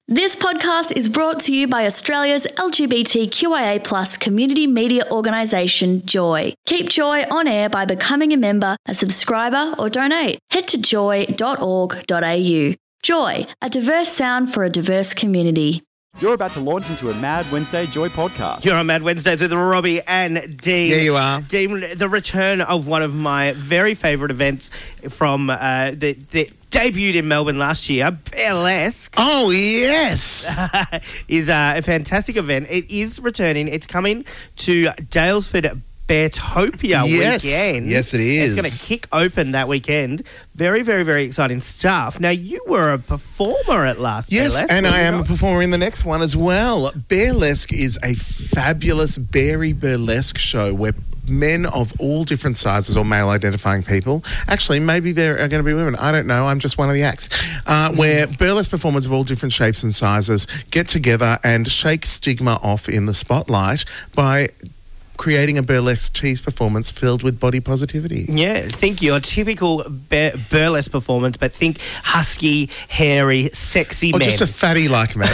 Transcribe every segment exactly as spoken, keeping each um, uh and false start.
This podcast is brought to you by Australia's L G B T Q I A plus community media organisation, Joy. Keep Joy on air by becoming a member, a subscriber or donate. Head to joy dot org dot a u. Joy, a diverse sound for a diverse community. You're about to launch into a Mad Wednesday Joy podcast. You're on Mad Wednesdays with Robbie and Dean. Yeah, you are. Dean, the return of one of my very favourite events from uh, the, the debuted in Melbourne last year, Burlesque. Oh, yes. is uh, a fantastic event. It is returning. It's coming to Daylesford Beartopia yes. weekend. Yes, it is. It's going to kick open that weekend. Very, very, very exciting stuff. Now, you were a performer at last Yes, Burlesque. and I am not? a performer in the next one as well. Burlesque is a fabulous Berry burlesque show where men of all different sizes or male-identifying people, actually, maybe there are going to be women, I don't know, I'm just one of the acts, uh, where burlesque performers of all different shapes and sizes get together and shake stigma off in the spotlight by creating a burlesque tease performance filled with body positivity. Yeah, think your typical bur- burlesque performance, but think husky, hairy, sexy Or men. just a fatty like me.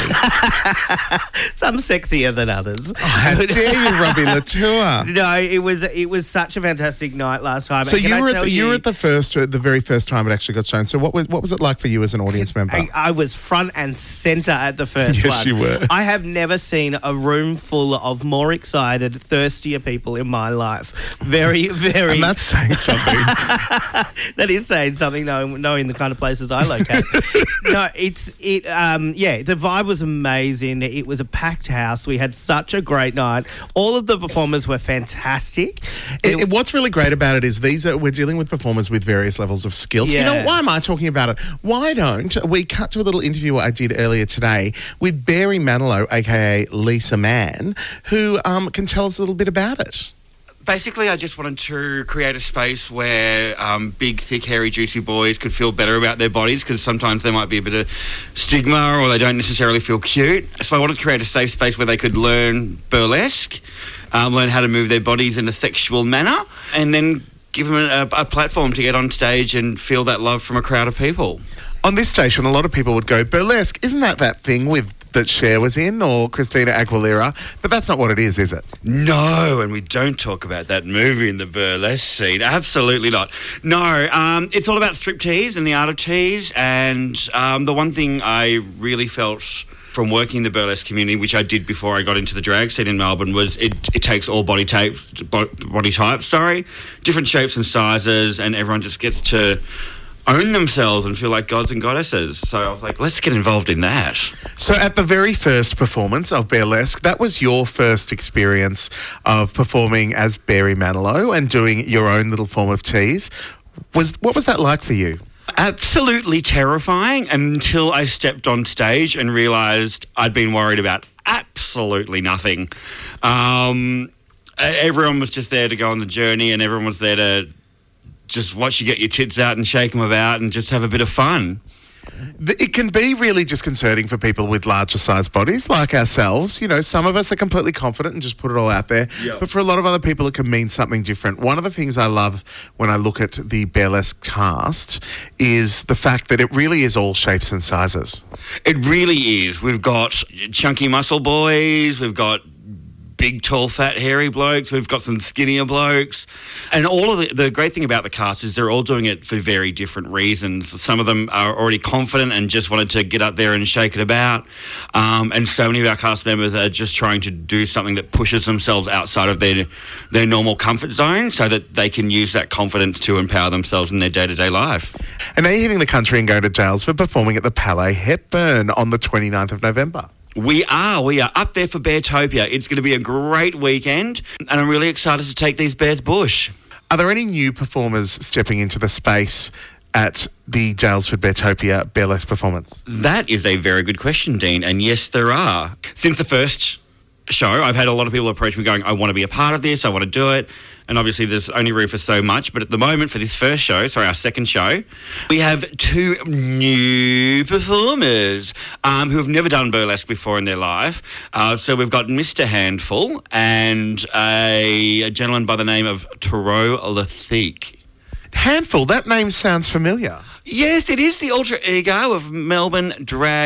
Some sexier than others. Oh, how dare you, Robbie Latour? No, it was it was such a fantastic night last time. So And can you I were at tell the, you were at the first, uh, the very first time it actually got shown. So what was what was it like for you as an audience member? I, I was front and centre at the first Yes, one. you were. I have never seen a room full of more excited, thirstier people in my life. Very, very. And that's saying something. That is saying something, knowing, knowing the kind of places I locate. No, it's it. Um, yeah, the vibe was amazing. It was a packed house. We had such a great night. All of the performers were fantastic. It, it, what's really great about it is these are we're dealing with performers with various levels of skills. You Yeah. know, why am I talking about it? Why don't we cut to a little interview I did earlier today with Barry Manilow, aka Lisa Mann, who um, can tell us a little bit about it. Basically, I just wanted to create a space where um, big, thick, hairy, juicy boys could feel better about their bodies, because sometimes there might be a bit of stigma or they don't necessarily feel cute. So I wanted to create a safe space where they could learn burlesque, um, learn how to move their bodies in a sexual manner, and then give them a, a platform to get on stage and feel that love from a crowd of people. On this station, a lot of people would go, burlesque, isn't that that thing with that Cher was in, or Christina Aguilera? But that's not what it is, is it? No, and we don't talk about that movie in the burlesque scene. Absolutely not. No, um, it's all about striptease and the art of tease. And um, the one thing I really felt from working in the burlesque community, which I did before I got into the drag scene in Melbourne, was it, it takes all body types, body types, sorry, different shapes and sizes, and everyone just gets to own themselves and feel like gods and goddesses. So I was like, let's get involved in that. So at the very first performance of Burlesque, that was your first experience of performing as Barry Manilow and doing your own little form of tease. Was what was that like for you? Absolutely terrifying until I stepped on stage and realised I'd been worried about absolutely nothing. Um, everyone was just there to go on the journey, and everyone was there to just watch you get your tits out and shake them about and just have a bit of fun. It can be really disconcerting for people with larger sized bodies like ourselves. You know, some of us are completely confident and just put it all out there. Yep. But for a lot of other people, it can mean something different. One of the things I love when I look at the Burlesque cast is the fact that it really is all shapes and sizes. It really is. We've got chunky muscle boys, we've got big, tall, fat, hairy blokes, we've got some skinnier blokes. And all of the, the great thing about the cast is they're all doing it for very different reasons. Some of them are already confident and just wanted to get up there and shake it about. Um, and so many of our cast members are just trying to do something that pushes themselves outside of their their normal comfort zone so that they can use that confidence to empower themselves in their day-to-day life. And now you're hitting the country and going to jails for performing at the Palais Hepburn on the twenty-ninth of November. We are. We are up there for Beartopia. It's going to be a great weekend, and I'm really excited to take these bears bush. Are there any new performers stepping into the space at the Daylesford Beartopia Burlesque performance? That is a very good question, Dean, and yes, there are. Since the first show, I've had a lot of people approach me going, I want to be a part of this, I want to do it. And obviously there's only room for so much, but at the moment for this first show, sorry, our second show, we have two new performers um, who have never done burlesque before in their life. Uh, so we've got Mister Handful and a, a gentleman by the name of Taro Lathique. Handful, that name sounds familiar. Yes, it is the alter ego of Melbourne drag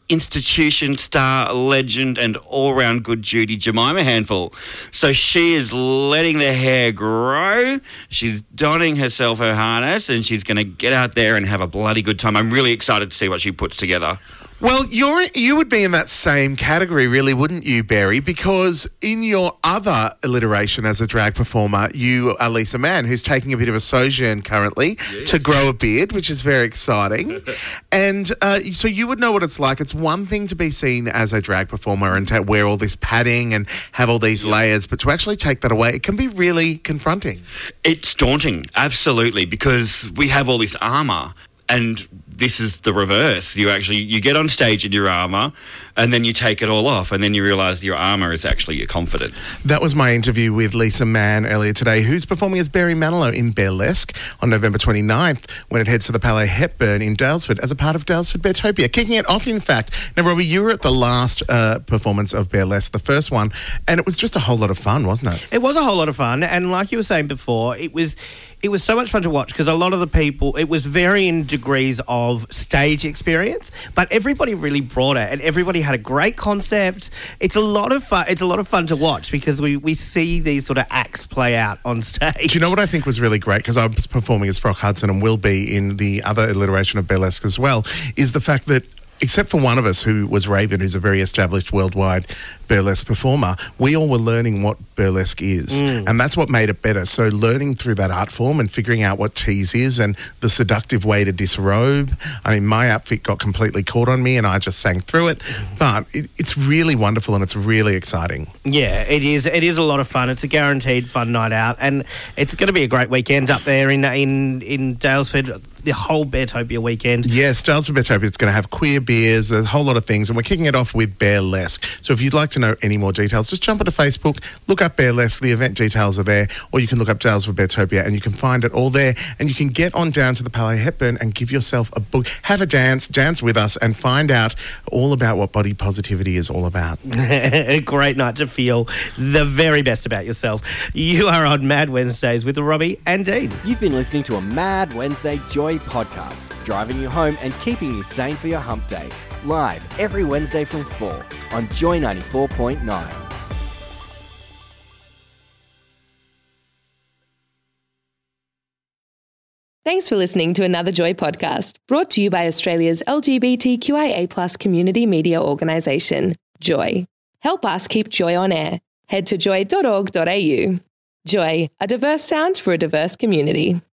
institution, star, legend, and all-round good Judy Jemima Handful. So she is letting the hair grow. She's donning herself her harness, and she's going to get out there and have a bloody good time. I'm really excited to see what she puts together. Well, you're you would be in that same category, really, wouldn't you, Barry? Because in your other alliteration as a drag performer, you are Lisa Mann, who's taking a bit of a sojourn currently yes. to grow a beard, which is very exciting. and uh, so you would know what it's like. It's one thing to be seen as a drag performer and to wear all this padding and have all these yeah. layers, but to actually take that away, it can be really confronting. It's daunting, absolutely, because we have all this armour. And this is the reverse. You actually, you get on stage in your armour and then you take it all off and then you realise your armour is actually your confidence. That was my interview with Lisa Mann earlier today, who's performing as Barry Manilow in Burlesque on November twenty-ninth when it heads to the Palais Hepburn in Daylesford as a part of Daylesford Beartopia. Kicking it off, in fact. Now, Robbie, you were at the last uh, performance of Burlesque, the first one, and it was just a whole lot of fun, wasn't it? It was a whole lot of fun, and like you were saying before, it was... It was so much fun to watch because a lot of the people, it was varying degrees of stage experience, but everybody really brought it and everybody had a great concept. It's a lot of fun. It's a lot of fun to watch because we, we see these sort of acts play out on stage. Do you know what I think was really great? Because I was performing as Frock Hudson and will be in the other alliteration of Burlesque as well, is the fact that except for one of us who was Raven, who's a very established worldwide burlesque performer, we all were learning what burlesque is. Mm. And that's what made it better. So learning through that art form and figuring out what tease is and the seductive way to disrobe. I mean, my outfit got completely caught on me and I just sang through it. But it, it's really wonderful and it's really exciting. Yeah, it is. It is a lot of fun. It's a guaranteed fun night out and it's going to be a great weekend up there in in, in Daylesford. The whole Beartopia weekend. Yes, Daylesford Beartopia. It's going to have queer beers, a whole lot of things, and we're kicking it off with Burlesque. So if you'd like to know any more details, just jump onto Facebook, look up Burlesque, the event details are there, or you can look up Daylesford Beartopia and you can find it all there, and you can get on down to the Palais Hepburn and give yourself a book, have a dance, dance with us, and find out all about what body positivity is all about. A great night to feel the very best about yourself. You are on Mad Wednesdays with Robbie and Dean. You've been listening to a Mad Wednesday Joy podcast, driving you home and keeping you sane for your hump day. Live every Wednesday from four on Joy ninety-four point nine. Thanks for listening to another Joy podcast, brought to you by Australia's L G B T Q I A plus community media organisation, Joy. Help us keep Joy on air. Head to joy dot org dot a u. Joy, a diverse sound for a diverse community.